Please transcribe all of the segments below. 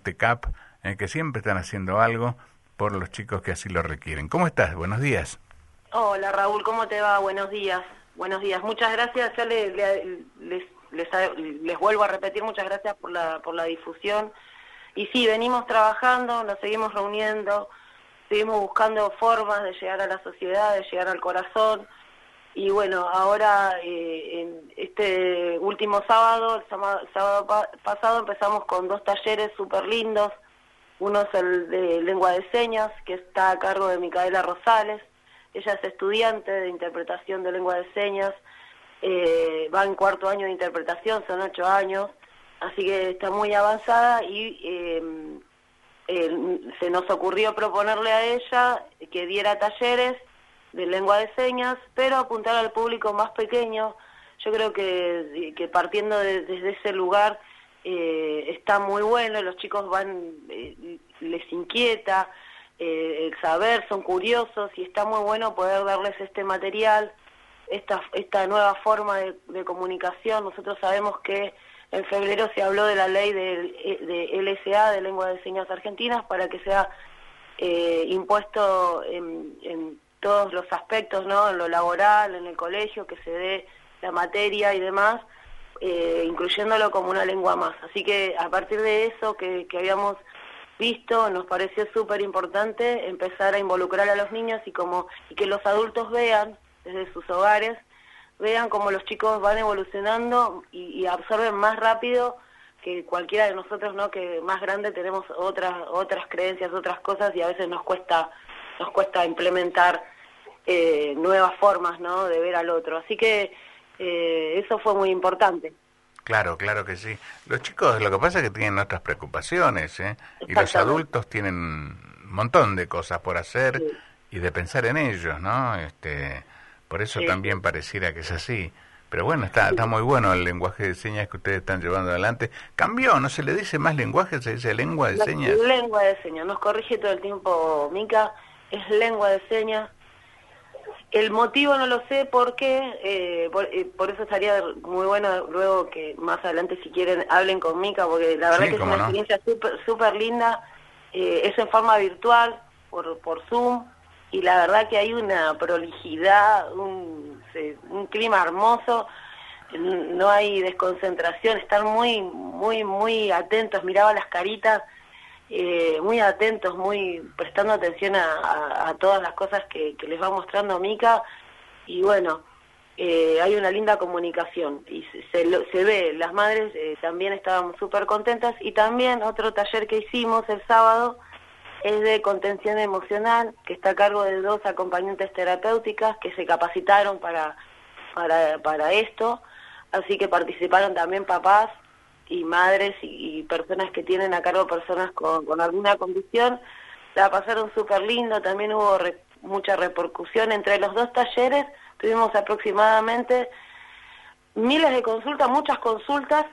este CAP, que siempre están haciendo algo por los chicos que así lo requieren. ¿Cómo estás? Buenos días. Hola Raúl, ¿cómo te va? Buenos días. Buenos días. Muchas gracias. Ya les vuelvo a repetir, muchas gracias por la difusión. Y sí, venimos trabajando, nos seguimos reuniendo, seguimos buscando formas de llegar a la sociedad, de llegar al corazón. Y bueno, ahora en este último sábado, el sábado pasado, empezamos con 2 talleres súper lindos. Uno es el de lengua de señas, que está a cargo de Micaela Rosales. Ella es estudiante de interpretación de lengua de señas, va en 4º año de interpretación, son 8 años, así que está muy avanzada y se nos ocurrió proponerle a ella que diera talleres de lengua de señas, pero apuntar al público más pequeño. Yo creo que partiendo desde ese lugar está muy bueno, los chicos les inquieta el saber, son curiosos y está muy bueno poder darles este material, esta nueva forma de comunicación. Nosotros sabemos que en febrero se habló de la ley de LSA, de Lengua de Señas Argentinas, para que sea impuesto en todos los aspectos, ¿no? En lo laboral, en el colegio, que se dé la materia y demás, incluyéndolo como una lengua más. Así que a partir de eso que habíamos visto, nos pareció súper importante empezar a involucrar a los niños y que los adultos vean desde sus hogares, vean cómo los chicos van evolucionando y absorben más rápido que cualquiera de nosotros, ¿no? Que más grande tenemos otras creencias, otras cosas, y a veces nos cuesta implementar nuevas formas, ¿no? De ver al otro. Así que eso fue muy importante. Claro, claro que sí. Los chicos, lo que pasa es que tienen otras preocupaciones, y los adultos tienen un montón de cosas por hacer, sí, y de pensar en ellos, ¿no? Por eso sí, también pareciera que es así. Pero bueno, está muy bueno el lenguaje de señas que ustedes están llevando adelante. Cambió, ¿no se le dice más lenguaje? ¿Se dice lengua de señas? Lengua de señas, nos corrige todo el tiempo Mica, es lengua de señas. El motivo no lo sé por qué, por eso estaría muy bueno luego que más adelante, si quieren, hablen con Mica, porque la verdad que es una experiencia súper linda. Es en forma virtual, por Zoom, y la verdad que hay una prolijidad, un clima hermoso, no hay desconcentración, están muy atentos, miraba las caritas, muy atentos, muy prestando atención a todas las cosas que les va mostrando Mica, y bueno, hay una linda comunicación, y se ve, las madres también estaban súper contentas. Y también otro taller que hicimos el sábado es de contención emocional, que está a cargo de 2 acompañantes terapéuticas que se capacitaron para esto, así que participaron también papás y madres y personas que tienen a cargo personas con alguna condición. La pasaron súper lindo, también hubo mucha repercusión. Entre los 2 talleres tuvimos aproximadamente miles de consultas, muchas consultas,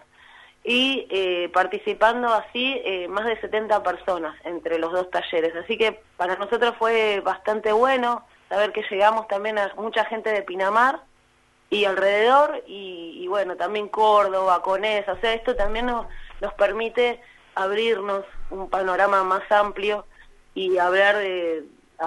y participando así más de 70 personas entre los 2 talleres. Así que para nosotros fue bastante bueno saber que llegamos también a mucha gente de Pinamar y alrededor, y bueno, también Córdoba, Conesa. O sea, esto también nos permite abrirnos un panorama más amplio y hablar de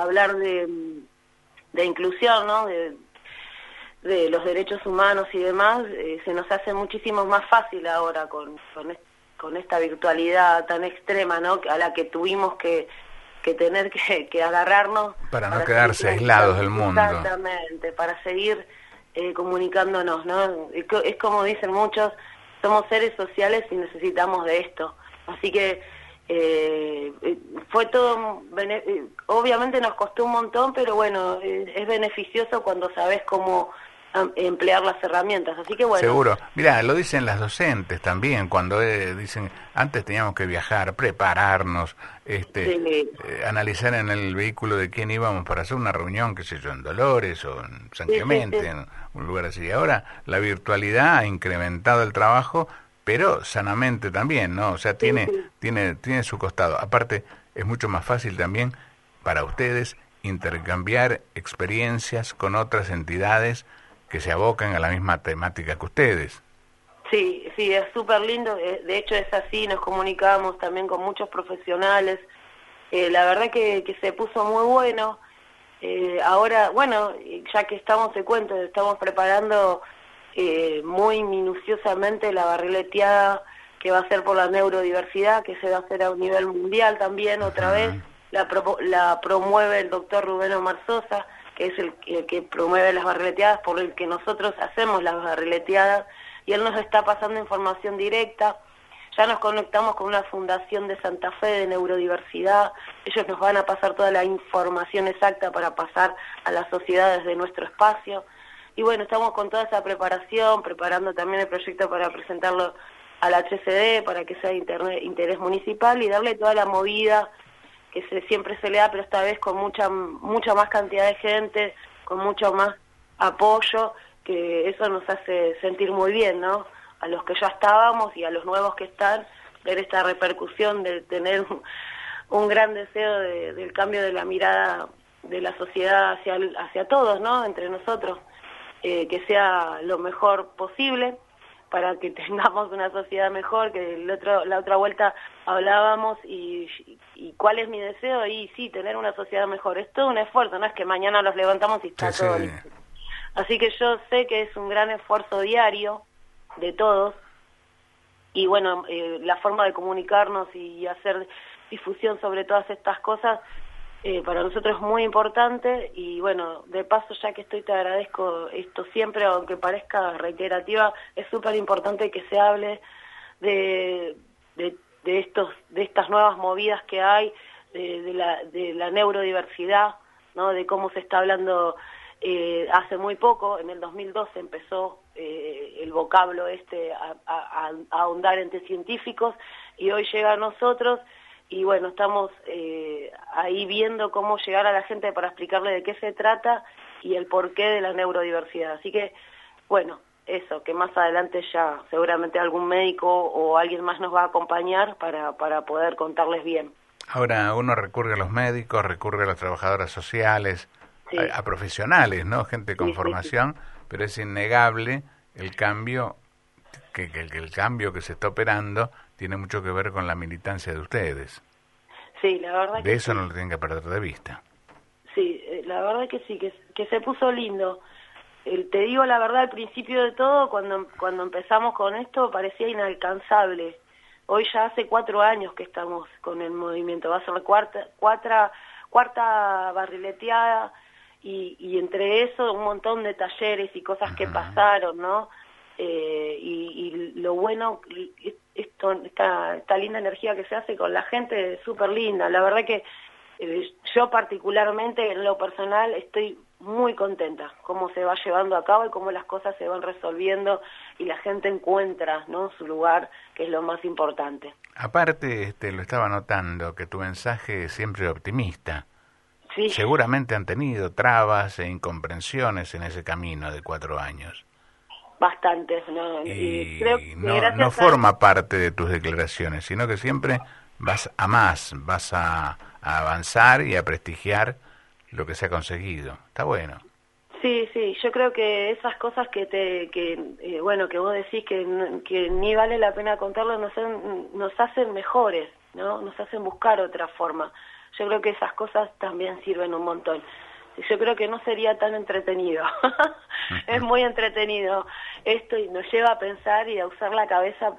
inclusión, ¿no? De los derechos humanos y demás. Se nos hace muchísimo más fácil ahora con esta virtualidad tan extrema, ¿no? A la que tuvimos que tener que agarrarnos para no quedarse aislados del mundo. Exactamente, para seguir comunicándonos, ¿no? Es como dicen muchos, somos seres sociales y necesitamos de esto. Así que fue todo, obviamente nos costó un montón, pero bueno, es beneficioso cuando sabes cómo emplear las herramientas, así que bueno. Seguro. Mirá, lo dicen las docentes también, cuando dicen, antes teníamos que viajar, prepararnos, sí, analizar en el vehículo de quién íbamos para hacer una reunión, qué sé yo, en Dolores o en San Clemente, sí. En un lugar así. Ahora la virtualidad ha incrementado el trabajo, pero sanamente también, ¿no? O sea, tiene su costado. Aparte, es mucho más fácil también para ustedes intercambiar experiencias con otras entidades que se abocan a la misma temática que ustedes. Sí, sí, es súper lindo, de hecho es así, nos comunicamos también con muchos profesionales, la verdad que se puso muy bueno. Ahora, bueno, ya que estamos, te cuento, estamos preparando muy minuciosamente la barrileteada que va a ser por la neurodiversidad, que se va a hacer a un nivel mundial también otra vez. Ujú. La promueve el doctor Rubén Omar Sosa, que es el que promueve las barrileteadas, por el que nosotros hacemos las barrileteadas, y él nos está pasando información directa. Ya nos conectamos con una fundación de Santa Fe de neurodiversidad, ellos nos van a pasar toda la información exacta para pasar a las sociedades de nuestro espacio. Y bueno, estamos con toda esa preparación, preparando también el proyecto para presentarlo a la HCD, para que sea de interés municipal y darle toda la movida que siempre se le da, pero esta vez con mucha más cantidad de gente, con mucho más apoyo, que eso nos hace sentir muy bien, ¿no? A los que ya estábamos y a los nuevos que están, ver esta repercusión de tener un gran deseo del cambio de la mirada de la sociedad hacia todos, ¿no? Entre nosotros, que sea lo mejor posible para que tengamos una sociedad mejor, que la otra vuelta hablábamos y cuál es mi deseo, y sí, tener una sociedad mejor. Es todo un esfuerzo, no es que mañana los levantamos y está todo listo. Así que yo sé que es un gran esfuerzo diario de todos, y bueno, la forma de comunicarnos y hacer difusión sobre todas estas cosas para nosotros es muy importante. Y bueno, de paso, ya que te agradezco esto siempre, aunque parezca reiterativa, es súper importante que se hable de estas nuevas movidas que hay, de la neurodiversidad, ¿no? De cómo se está hablando. Hace muy poco, en el 2012, empezó el vocablo a ahondar entre científicos, y hoy llega a nosotros, y bueno, estamos ahí viendo cómo llegar a la gente para explicarle de qué se trata y el porqué de la neurodiversidad. Así que, bueno, eso, que más adelante ya seguramente algún médico o alguien más nos va a acompañar para poder contarles bien. Ahora uno recurre a los médicos, recurre a las trabajadoras sociales, Sí. a profesionales, ¿no? Gente con Sí, sí, sí. formación, pero es innegable el cambio, que el cambio que se está operando tiene mucho que ver con la militancia de ustedes. Sí, la verdad De que eso sí. no lo tienen que perder de vista. Sí, la verdad que sí, que se puso lindo. Te digo la verdad, al principio de todo, cuando empezamos con esto, parecía inalcanzable. Hoy ya hace 4 años que estamos con el movimiento, va a ser la cuarta barrileteada, y entre eso un montón de talleres y cosas que pasaron, ¿no? Y lo bueno, esta linda energía que se hace con la gente es súper linda. La verdad que yo particularmente, en lo personal, estoy muy contenta cómo se va llevando a cabo y cómo las cosas se van resolviendo y la gente encuentra, ¿no?, su lugar, que es lo más importante. Aparte, lo estaba notando, que tu mensaje es siempre optimista. Sí. Seguramente han tenido trabas e incomprensiones en ese camino de 4 años. Bastantes, ¿no? Y creo que no forma parte de tus declaraciones, sino que siempre vas a más, vas a avanzar y a prestigiar lo que se ha conseguido. Está bueno. Sí, sí, yo creo que esas cosas bueno, que vos decís que ni vale la pena contarlo, nos hacen mejores, ¿no? Nos hacen buscar otra forma. Yo creo que esas cosas también sirven un montón. Yo creo que no sería tan entretenido. Es muy entretenido esto, y nos lleva a pensar y a usar la cabeza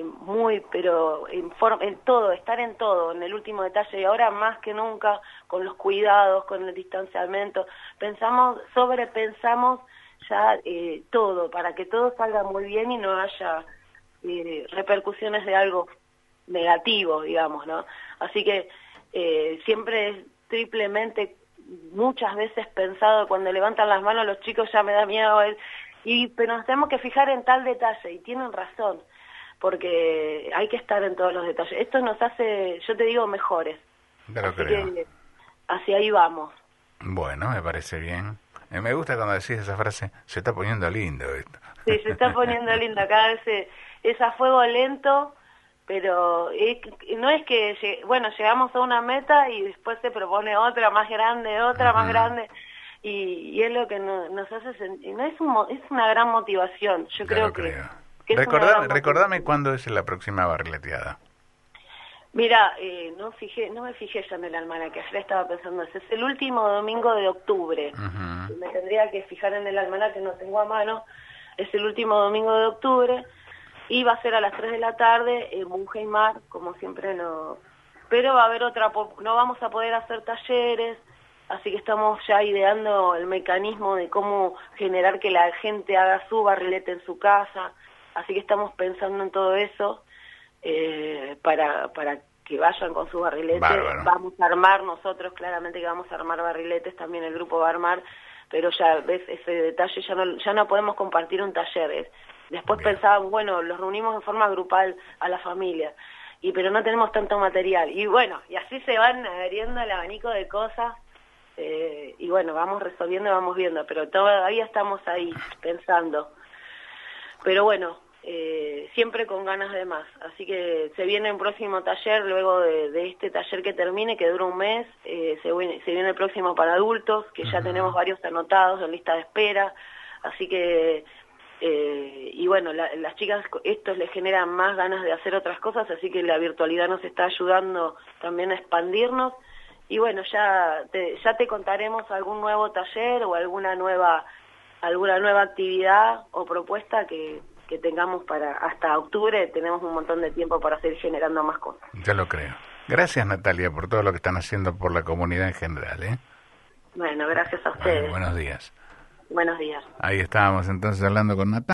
pero en todo, estar en todo, en el último detalle, y ahora más que nunca, con los cuidados, con el distanciamiento, sobrepensamos ya todo, para que todo salga muy bien y no haya repercusiones de algo negativo, digamos, ¿no? Así que siempre es triplemente, muchas veces pensado, cuando levantan las manos los chicos ya me da miedo, pero nos tenemos que fijar en tal detalle, y tienen razón, porque hay que estar en todos los detalles. Esto nos hace, yo te digo, mejores. Así que hacia ahí vamos. Bueno, me parece bien. Me gusta cuando decís esa frase, se está poniendo lindo esto. Sí, se está poniendo lindo, cada vez es a fuego lento, pero no es que, bueno, llegamos a una meta y después se propone otra más grande, más grande, y es lo que nos hace sentir, no es una gran motivación. Yo creo que que es una gran Recordame cuándo es la próxima barrileteada. Mira, no me fijé ya en el almanaque, ayer estaba pensando, es el último domingo de octubre. Me tendría que fijar en el almanaque, no tengo a mano, es el último domingo de octubre, y va a ser a las 3 de la tarde en Bungeimar, como siempre no... Pero va a haber no vamos a poder hacer talleres, así que estamos ya ideando el mecanismo de cómo generar que la gente haga su barrilete en su casa, así que estamos pensando en todo eso. Para que vayan con sus barriletes. Bárbaro. Vamos a armar nosotros, claramente que vamos a armar barriletes, también el grupo va a armar, pero ya ves ese detalle, ya no podemos compartir un taller. Después pensábamos, bueno, los reunimos en forma grupal a la familia, pero no tenemos tanto material, y bueno, y así se van abriendo el abanico de cosas, y bueno, vamos resolviendo y vamos viendo, pero todavía estamos ahí pensando, pero bueno, siempre con ganas de más, así que se viene un próximo taller luego de este taller que termine, que dura un mes, se viene el próximo para adultos, que ya tenemos varios anotados en lista de espera, así que y bueno, las chicas esto les genera más ganas de hacer otras cosas, así que la virtualidad nos está ayudando también a expandirnos, y bueno, ya te contaremos algún nuevo taller o alguna nueva actividad o propuesta que tengamos para hasta octubre. Tenemos un montón de tiempo para seguir generando más cosas. Ya lo creo. Gracias, Natalia, por todo lo que están haciendo por la comunidad en general, ¿eh? Bueno, gracias a ustedes. Buenos días. Buenos días. Ahí estábamos entonces hablando con Natalia.